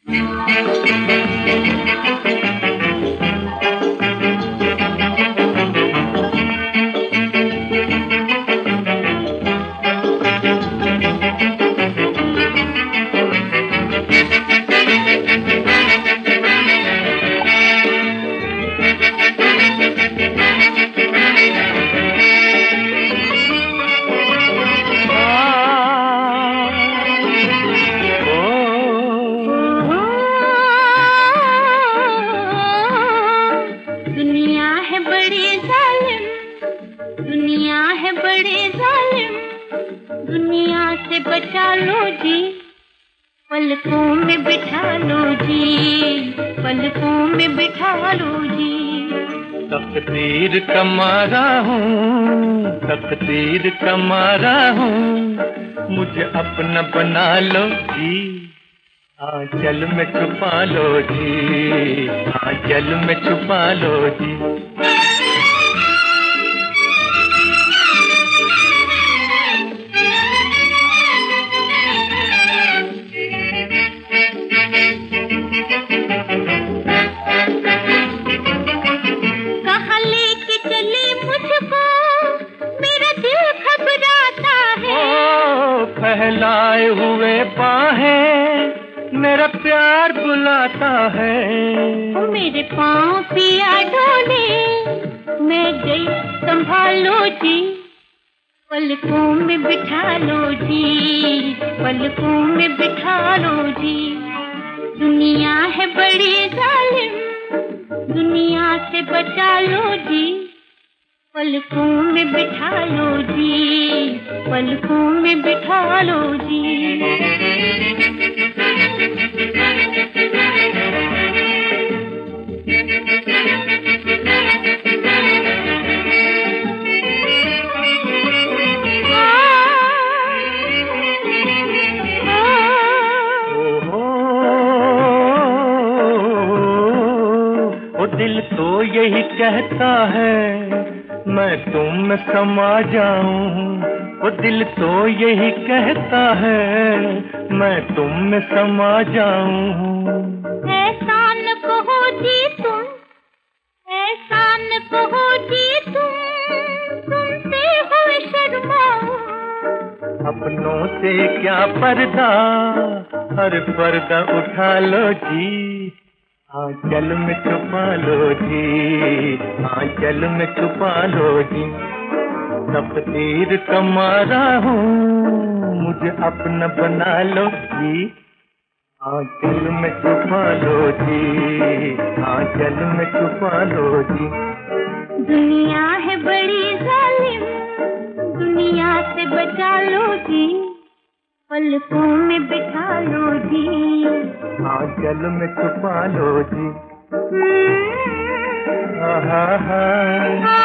दुनिया है बड़े जालिम, दुनिया से बचा लो जी, पलकों में बिठा लो जी, पलकों में बिठा लो जी। तकदीर का मारा हूँ, तकदीर का मारा हूँ, मुझे अपना बना लो जी, आंचल में छुपा लो जी, आंचल में छुपा लो जी। कहाँ लेके चले मुझको, मेरा दिल घबराता है। ओ फैलाए हुए बाहें मेरा प्यार बुलाता है। मेरे पाँव पिया डोले, मैं गई संभालो जी, पलकों में बिठा लो जी, पलकों में बिठा लो जी। दुनिया है बड़ी जालिम, दुनिया से बचा लो जी, पलकों में बिठा लो जी, पलकों में बिठा लो जी। दिल तो यही कहता है मैं तुम में समा जाऊं, वो दिल तो यही कहता है मैं तुम में समा जाऊं। ऐसा न कहो जी तुम, ऐसा न कहो जी तुम, तुमसे हुए शर्माऊं। अपनों से क्या पर्दा, हर पर्दा उठा लो जी, आंचल में छुपा लो जी, आंचल में छुपा लो जी। तकदीर का मारा हूँ, मुझे अपना बना लो जी, आंचल में छुपा लो जी, आंचल में छुपा लो जी। दुनिया है बड़ी जालिम, दुनिया से बचा लो जी, पलकों में बिठा लो जी, आंचल में छुपा लो जी। हा हा हा।